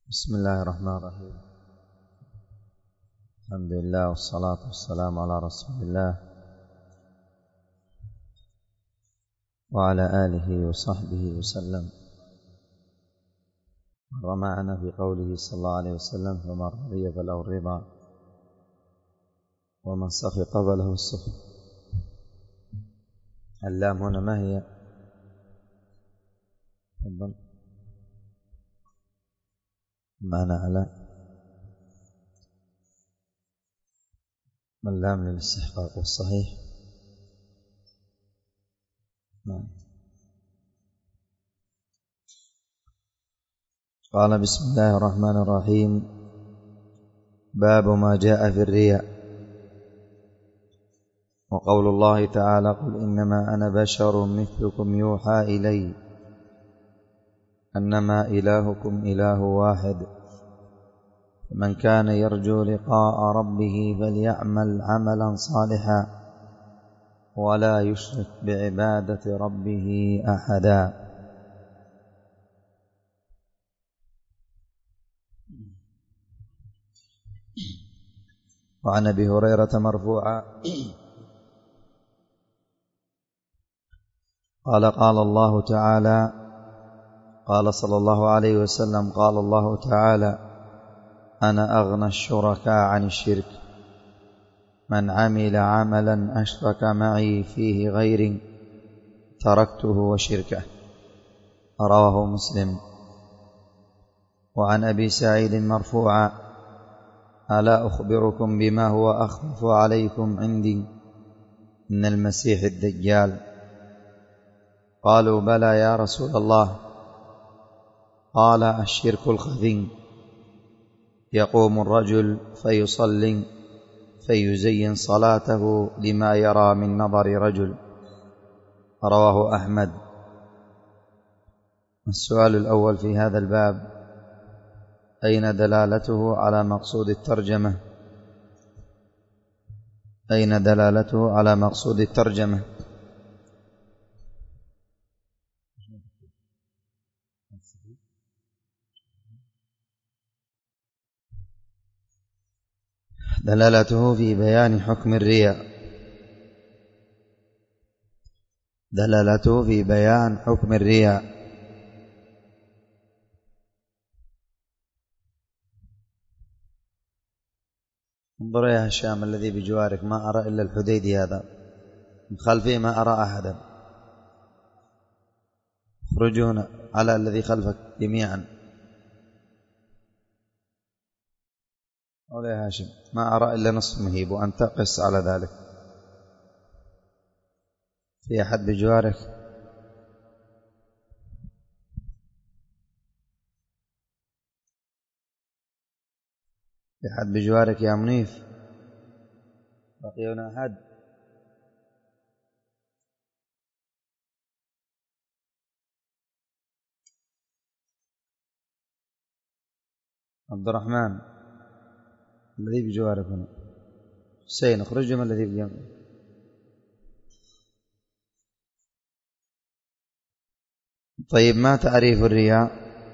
بسم الله الرحمن الرحيم. الحمد لله والصلاة والسلام على رسول الله وعلى آله وصحبه وسلم. مر معنا في قوله صلى الله عليه وسلم: فمن رضي فله الرضا ومن سخط فله السخط. اللام هنا ما هي؟ تفضل. معنى على اللام للاستحقاق والصحيح. نعم. قال: بسم الله الرحمن الرحيم. باب ما جاء في الرياء. وقول الله تعالى: قل إنما أنا بشر مثلكم يوحى إلي أنما إلهكم إله واحد فمن كان يرجو لقاء ربه فليعمل عملا صالحا ولا يشرك بعبادة ربه أحدا. وعن أبي هريرة مرفوعا قال: قال الله تعالى: قال صلى الله عليه وسلم: قال الله تعالى: أنا أغنى الشركاء عن الشرك من عمل عملا أشرك معي فيه غيري تركته وشركه. رواه مسلم. وعن أبي سعيد مرفوعا: ألا أخبركم بما هو أخوف عليكم عندي من المسيح الدجال؟ قالوا: بلى يا رسول الله. قال: الشرك الخفي، يقوم الرجل فيصلي فيزين صلاته لما يرى من نظر رجل. رواه أحمد. السؤال الأول في هذا الباب: أين دلالته على مقصود الترجمة؟ أين دلالته على مقصود الترجمة؟ دلالته في بيان حكم الرياء. دلالته في بيان حكم الرياء. انظر يا هشام الذي بجوارك، ما أرى إلا الحديدي هذا، من خلفه ما أرى أحدا. اخرجون على الذي خلفك جميعا. أولا يا هاشم، ما أرى إلا نصف مهيب وأنت قس على ذلك. في أحد بجوارك؟ في أحد بجوارك يا منيف؟ بقي هنا أحد؟ عبد الرحمن الذي بجوارك هنا. حسين اخرجوا من الذي بجوارك. طيب، ما تعريف الرياء؟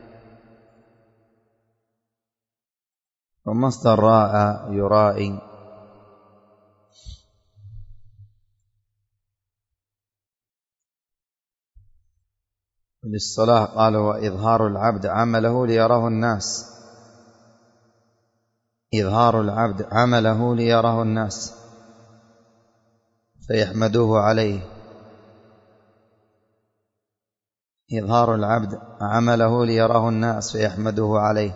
ومصدر راء يرائي. للصلاة قال: وإظهار العبد عمله ليراه الناس. إظهار العبد عمله ليراه الناس فيحمدوه عليه. إظهار العبد عمله ليراه الناس فيحمدوه عليه.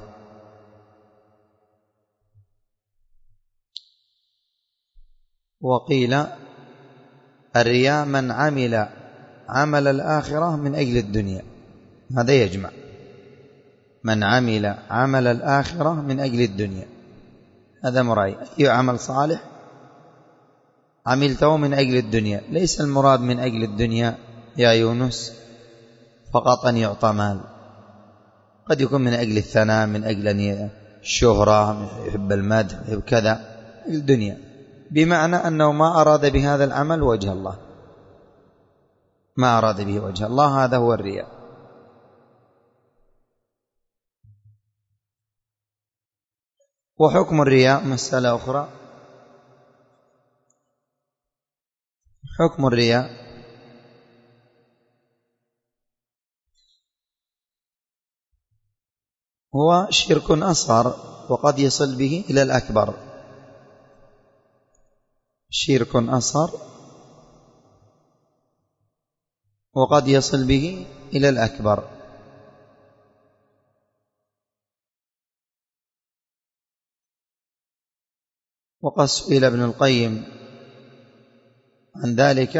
وقيل: الرياء من عمل عمل الآخرة من أجل الدنيا. هذا يجمع: من عمل عمل الآخرة من أجل الدنيا، هذا مرأي. أي عمل صالح عملته من أجل الدنيا. ليس المراد من أجل الدنيا يا يونس فقط أن يعطى مال، قد يكون من أجل الثناء، من أجل الشهرة، يحب المدح، يحب كذا، الدنيا، بمعنى أنه ما أراد بهذا العمل وجه الله، ما أراد به وجه الله. هذا هو الرياء. وحكم الرياء مسألة أخرى. حكم الرياء هو شرك أصغر وقد يصل به إلى الأكبر. شرك أصغر وقد يصل به إلى الأكبر. وقد سئل ابن القيم عن ذلك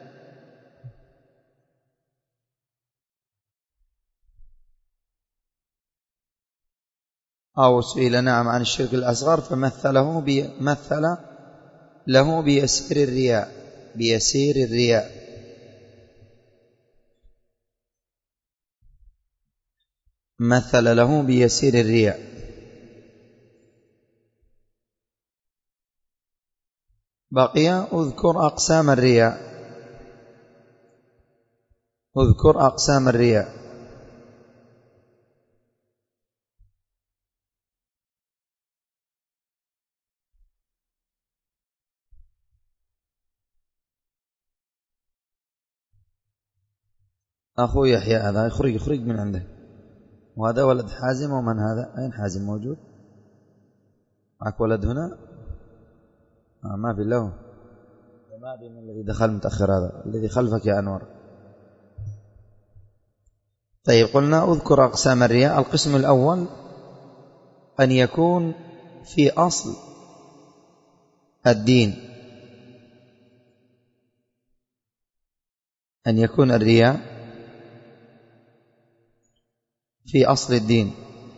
أو سئل نعم عن الشرك الأصغر فمثل له بيسير الرياء. بيسير الرياء مثل له بيسير الرياء. بقي اذكر أقسام الرياء. اذكر أقسام الرياء. أخو يحيى هذا يخرج من عنده. وهذا ولد حازم. ومن هذا؟ أين حازم موجود؟ معك ولد هنا؟ ما في له. ما بين الذي دخل متأخر هذا الذي خلفك يا أنور. طيب قلنا اذكر أقسام الرياء. القسم الأول أن يكون في أصل الدين. أن يكون الرياء في أصل الدين.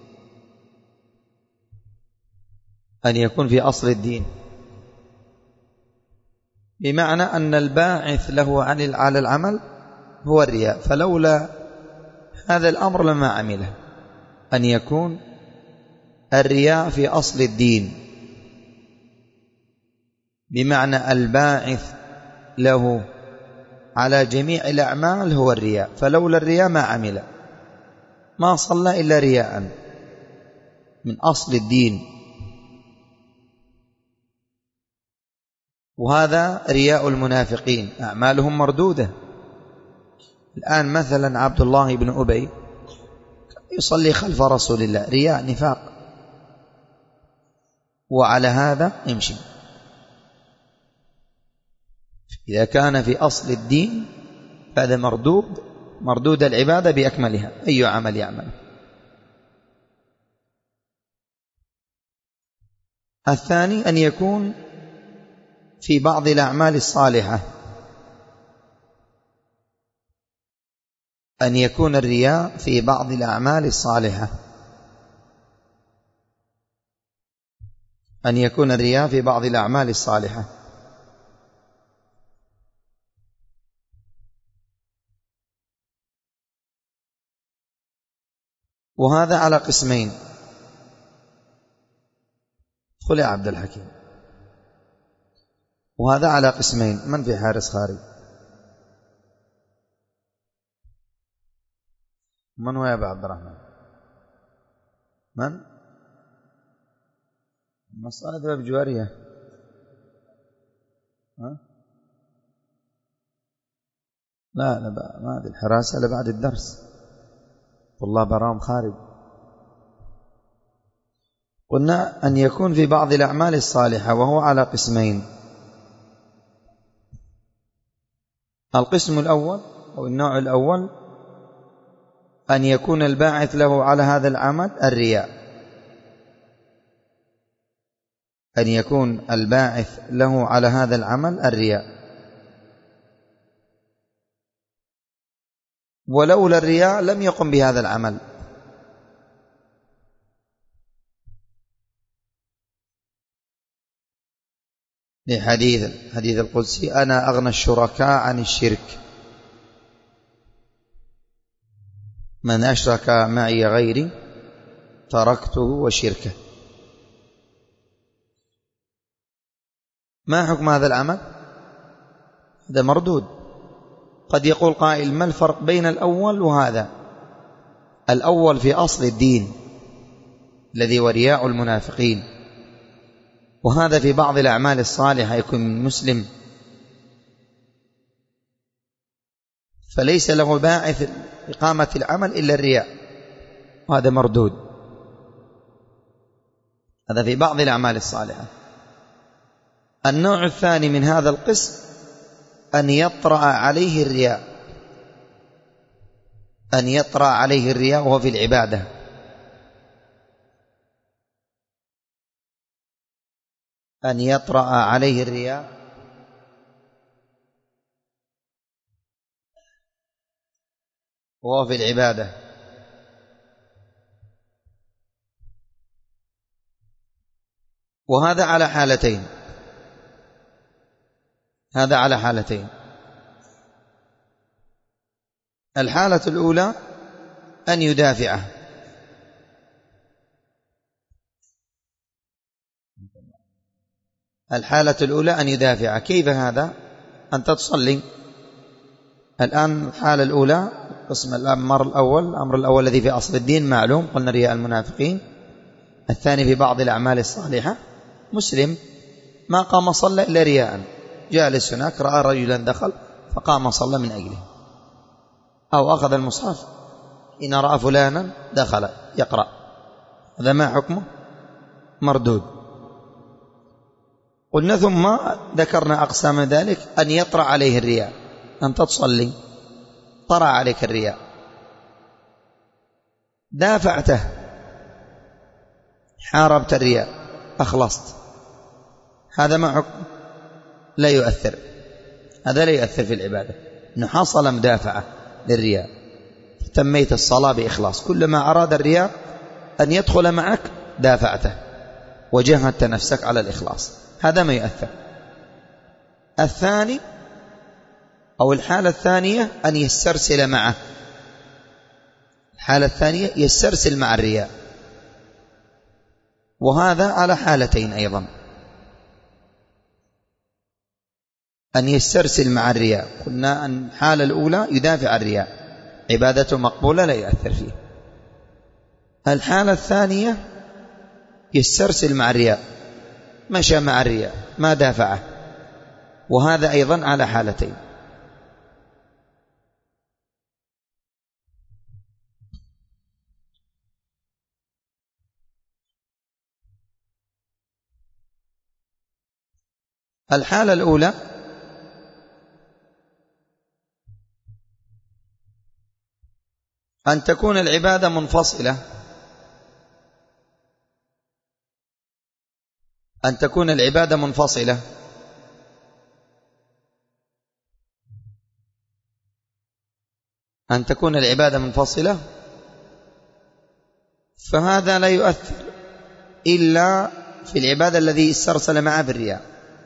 أن يكون في أصل الدين بمعنى أن الباعث له على العمل هو الرياء، فلولا هذا الأمر لما عمله. أن يكون الرياء في أصل الدين بمعنى الباعث له على جميع الأعمال هو الرياء، فلولا الرياء ما عمل، ما صلى إلا رياء من أصل الدين. وهذا رياء المنافقين، أعمالهم مردودة. الآن مثلا عبد الله بن أبي يصلي خلف رسول الله، رياء نفاق، وعلى هذا يمشي. إذا كان في أصل الدين فهذا مردود العبادة بأكملها، أي عمل يعمل. الثاني أن يكون في بعض الأعمال الصالحة. أن يكون الرياء في بعض الأعمال الصالحة. أن يكون الرياء في بعض الأعمال الصالحة. وهذا على قسمين. قل يا عبد الحكيم. وهذا على قسمين. من في حارس خارج؟ من هو يا أبا عبد الرحمن؟ من؟ مسألة باب جوارية. لا ما هذه الحراسة لبعد الدرس، والله براهم خارج. قلنا أن يكون في بعض الأعمال الصالحة، وهو على قسمين. القسم الأول أو النوع الأول أن يكون الباعث له على هذا العمل الرياء. أن يكون الباعث له على هذا العمل الرياء، ولولا الرياء لم يقم بهذا العمل. لحديث القدسي: أنا أغنى الشركاء عن الشرك، من أشرك معي غيري تركته وشركه. ما حكم هذا العمل؟ هذا مردود. قد يقول قائل: ما الفرق بين الأول وهذا؟ الأول في أصل الدين الذي هو رياء المنافقين، وهذا في بعض الأعمال الصالحة يكون مسلم فليس له باعث إقامة العمل إلا الرياء، وهذا مردود. هذا في بعض الأعمال الصالحة. النوع الثاني من هذا القسم أن يطرأ عليه الرياء، أن يطرأ عليه الرياء وهو في العبادة، أن يطرأ عليه الرياء وهو في العبادة. وهذا على حالتين، هذا على حالتين. الحالة الأولى أن يدافعه، الحالة الأولى أن يدافعه. كيف هذا؟ أنت تصلي الآن، الحالة الأولى قسم الأمر الأول الذي في أصل الدين معلوم، قلنا رياء المنافقين. الثاني في بعض الأعمال الصالحة، مسلم ما قام صلى إلا رياء، جالس هناك رأى رجلا دخل فقام صلى من أجله، أو أخذ المصحف إن رأى فلانا دخل يقرأ، هذا ما حكمه؟ مردود. قلنا ثم ذكرنا أقسام ذلك، أن يطرأ عليه الرياء، أنت تصلي طرأ عليك الرياء، دافعته، حاربت الرياء، أخلصت، هذا ما حكم؟ لا يؤثر، هذا لا يؤثر في العبادة، إنه حصل مدافعة للرياء، تميت الصلاة بإخلاص، كلما أراد الرياء أن يدخل معك دافعته وجهدت نفسك على الإخلاص، هذا ما يؤثر. الثاني أو الحالة الثانية أن يسترسل معه، الحالة الثانية يسترسل مع الرياء، وهذا على حالتين أيضا، أن يسترسل مع الرياء. قلنا أن الحالة الأولى يدافع الرياء، عبادته مقبولة لا يؤثر فيه. الحالة الثانية يسترسل مع الرياء، مشى مع الرياء ما دافعه، وهذا أيضا على حالتين. الحالة الأولى أن تكون العبادة منفصلة، أن تكون العبادة منفصلة، أن تكون العبادة منفصلة، فهذا لا يؤثر إلا في العبادة الذي استرسل معه بالرياء.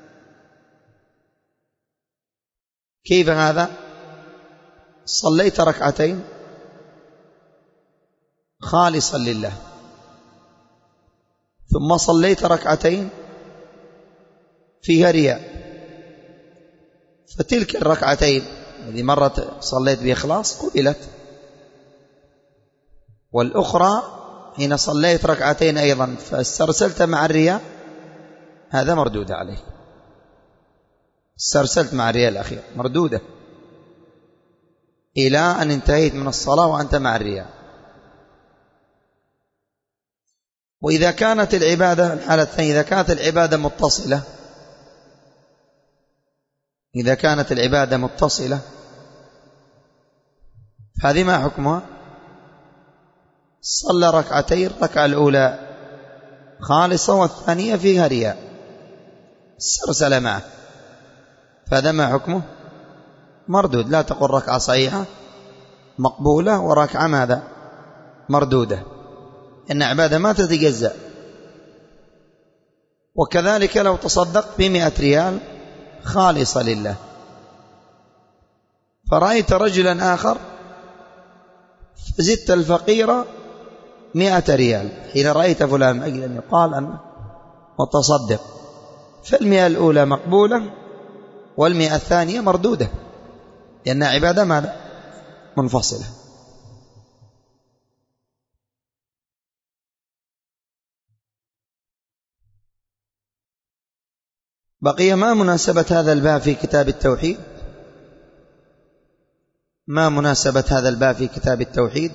كيف هذا؟ صليت ركعتين خالصا لله، ثم صليت ركعتين فيها رياء، فتلك الركعتين الذي مرة صليت بإخلاص قبلت، والأخرى حين صليت ركعتين أيضا فاسترسلت مع الرياء، هذا مردود عليه، استرسلت مع الرياء الأخير مردودة إلى أن انتهيت من الصلاة وأنت مع الرياء. وإذا كانت العبادة، الحالة الثانية، إذا كانت العبادة متصلة، إذا كانت العبادة متصلة هذه ما حكمها؟ صلى ركعتين، الركعة الأولى خالصة والثانية فيها رياء، استرسل معه، فهذا ما حكمه؟ مردود. لا تقول ركعة صحيحة مقبولة وركعة ماذا؟ مردودة، إن عبادة ما تتجزأ. وكذلك لو تصدقت ب100 ريال خالصة لله، فرأيت رجلا آخر فزدت الفقير 100 ريال، حين رأيت فلان أجل أن يقال أنه متصدق، فال100 الأولى مقبولة وال100 الثانية مردودة، لأن عبادة ماذا؟ منفصلة. بقي ما مناسبة هذا الباب في كتاب التوحيد؟ ما مناسبة هذا الباب في كتاب التوحيد؟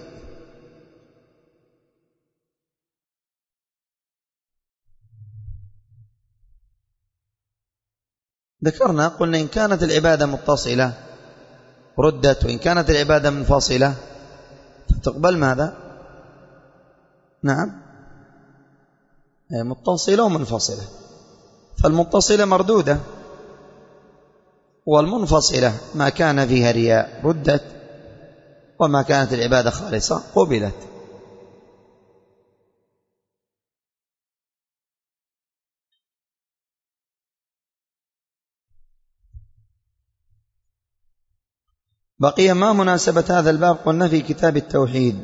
ذكرنا قلنا إن كانت العبادة متصلة ردت، وإن كانت العبادة منفصلة فتقبل ماذا؟ نعم، متصلة ومنفصلة، فالمتصلة مردودة، والمنفصلة ما كان فيها رياء ردت، وما كانت العبادة خالصة قبلت. بقي ما مناسبة هذا الباب؟ قلنا في كتاب التوحيد.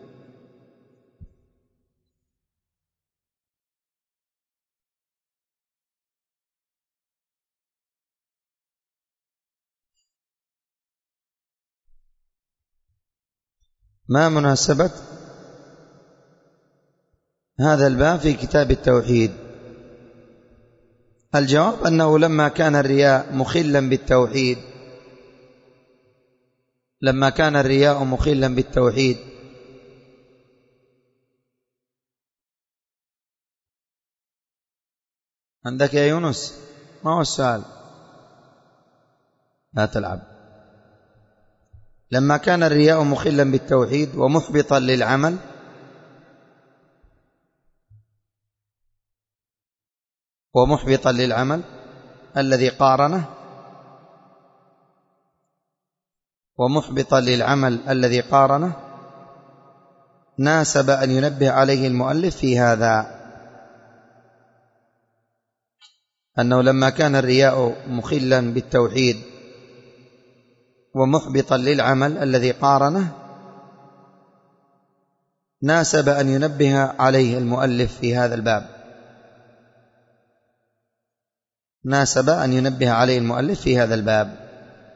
ما مناسبة هذا الباب في كتاب التوحيد؟ الجواب أنه لما كان الرياء مخلا بالتوحيد، لما كان الرياء مخلا بالتوحيد عندك يا يونس؟ ما هو السؤال؟ لا تلعب. لما كان الرياء مخلا بالتوحيد ومحبطا للعمل، ومحبطا للعمل الذي قارنه، ومحبطا للعمل الذي قارنه، ناسب أن ينبه عليه المؤلف في هذا، أنه لما كان الرياء مخلا بالتوحيد ومحبطا للعمل الذي قارنه، ناسب أن ينبه عليه المؤلف في هذا الباب، ناسب أن ينبه عليه المؤلف في هذا الباب.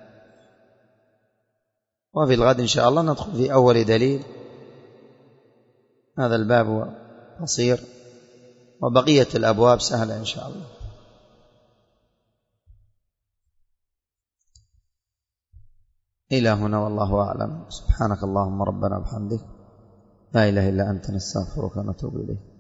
وفي الغد إن شاء الله ندخل في أول دليل. هذا الباب قصير وبقية الأبواب سهلة إن شاء الله. إلى هنا والله أعلم. سبحانك اللهم ربنا وبحمدك، لا إله إلا أنت، نستغفرك ونتوب إليك.